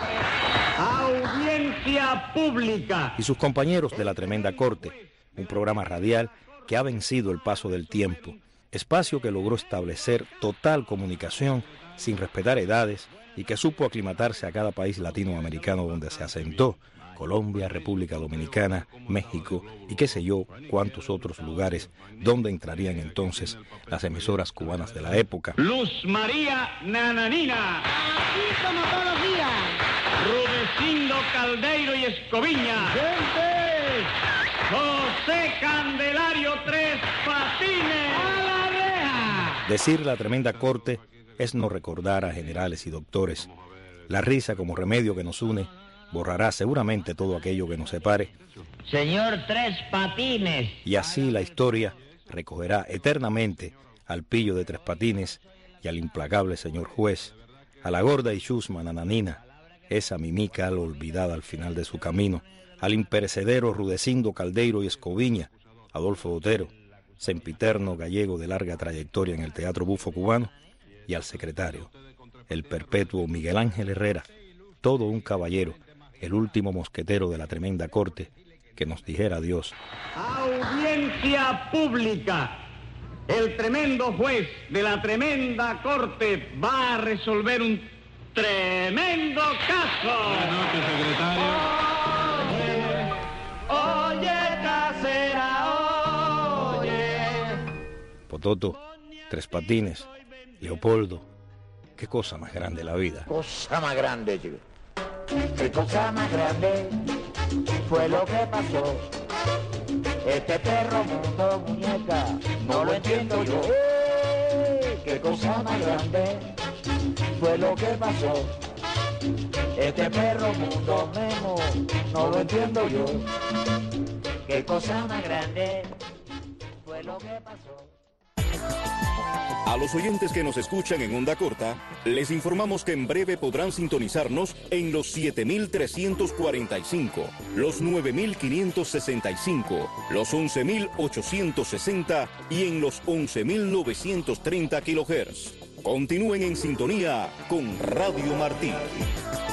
lo Audiencia pública. Y sus compañeros de La Tremenda Corte, un programa radial que ha vencido el paso del tiempo, espacio que logró establecer total comunicación sin respetar edades y que supo aclimatarse a cada país latinoamericano donde se asentó, Colombia, República Dominicana, México y qué sé yo cuántos otros lugares donde entrarían entonces las emisoras cubanas de la época. Luz María Nananina. Aquí como todos los días. Rudecindo Caldeiro y Escoviña. ¡Gente! José Candelario Tres Patines. ¡A la reja! Decir La Tremenda Corte es no recordar a generales y doctores. La risa como remedio que nos une borrará seguramente todo aquello que nos separe. Señor Tres Patines. Y así la historia recogerá eternamente al pillo de Tres Patines y al implacable señor juez, a la gorda y chusma Nananina, esa mimica olvidada al final de su camino, al imperecedero Rudecindo Caldeiro y Escoviña, Adolfo Botero, sempiterno gallego de larga trayectoria en el teatro bufo cubano, y al secretario, el perpetuo Miguel Ángel Herrera, todo un caballero, el último mosquetero de La Tremenda Corte, que nos dijera adiós. Audiencia pública. El tremendo juez de la tremenda corte va a resolver un tremendo caso. Buenas noches, secretario. Oye, casera, oye. Pototo, Tres Patines, Leopoldo, qué cosa más grande la vida. Cosa más grande, chico. Qué cosa más grande fue lo que pasó. Este perro mundo, muñeca, no lo entiendo yo. Qué cosa más grande fue lo que pasó. Este perro mundo, Memo, no lo entiendo yo. Qué cosa más grande fue lo que pasó. A los oyentes que nos escuchan en onda corta, les informamos que en breve podrán sintonizarnos en los 7.345, los 9.565, los 11.860 y en los 11.930 kHz. Continúen en sintonía con Radio Martí.